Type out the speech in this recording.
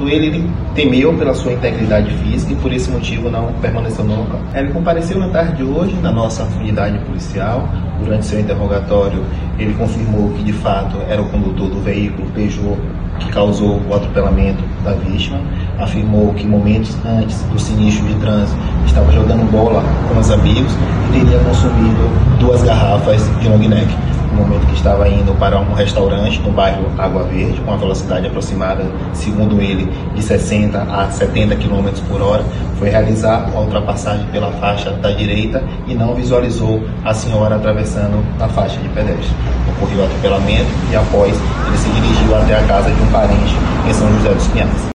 Segundo ele temeu pela sua integridade física e por esse motivo não permaneceu no local. Ele compareceu na tarde de hoje na nossa unidade policial. Durante seu interrogatório, ele confirmou que de fato era o condutor do veículo Peugeot que causou o atropelamento da vítima. Afirmou que momentos antes do sinistro de trânsito estava jogando bola com os amigos e teria consumido 2 garrafas de long neck. No momento que estava indo para um restaurante no bairro Água Verde, com a velocidade aproximada, segundo ele, de 60 a 70 km por hora, foi realizar a ultrapassagem pela faixa da direita e não visualizou a senhora atravessando a faixa de pedestre. Ocorreu o atropelamento e após ele se dirigiu até a casa de um parente em São José dos Pinhais.